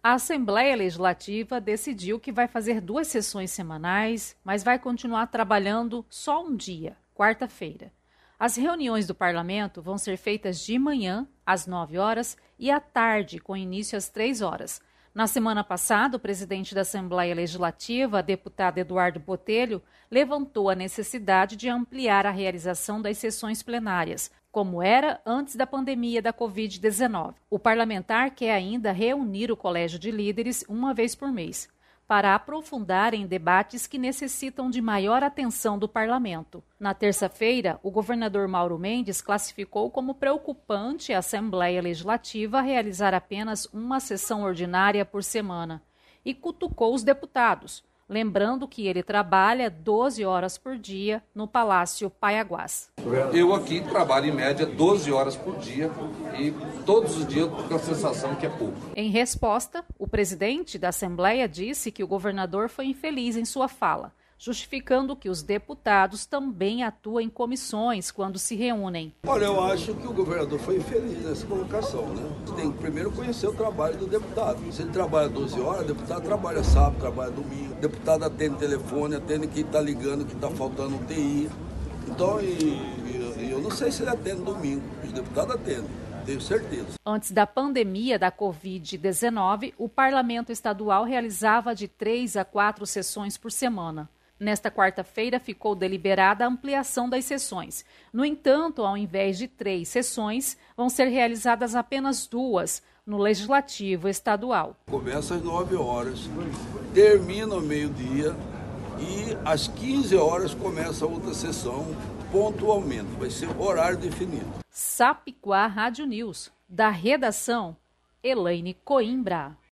A Assembleia Legislativa decidiu que vai fazer 2 sessões semanais, mas vai continuar trabalhando só um dia, quarta-feira. As reuniões do parlamento vão ser feitas de manhã, às 9 horas, e à tarde, com início às 3 horas. Na semana passada, o presidente da Assembleia Legislativa, deputado Eduardo Botelho, levantou a necessidade de ampliar a realização das sessões plenárias, como era antes da pandemia da Covid-19. O parlamentar quer ainda reunir o Colégio de Líderes uma vez por mês, para aprofundar em debates que necessitam de maior atenção do parlamento. Na terça-feira, o governador Mauro Mendes classificou como preocupante a Assembleia Legislativa realizar apenas uma sessão ordinária por semana e cutucou os deputados, lembrando que ele trabalha 12 horas por dia no Palácio Paiaguás. Eu aqui trabalho em média 12 horas por dia e todos os dias com a sensação que é pouco. Em resposta, o presidente da Assembleia disse que o governador foi infeliz em sua fala, justificando que os deputados também atuam em comissões quando se reúnem. Olha, eu acho que o governador foi infeliz nessa colocação, né? Você tem que primeiro conhecer o trabalho do deputado. Se ele trabalha 12 horas, o deputado trabalha sábado, trabalha domingo. O deputado atende telefone, atende quem está ligando, que está faltando UTI. Então, eu não sei se ele atende domingo. Os deputados atendem, tenho certeza. Antes da pandemia da Covid-19, o parlamento estadual realizava de 3 a 4 sessões por semana. Nesta quarta-feira ficou deliberada a ampliação das sessões. No entanto, ao invés de 3 sessões, vão ser realizadas apenas 2 no Legislativo Estadual. Começa às 9 horas, termina ao meio-dia e às 15 horas começa a outra sessão pontualmente. Vai ser horário definido. Sapiquá Rádio News. Da redação, Elaine Coimbra.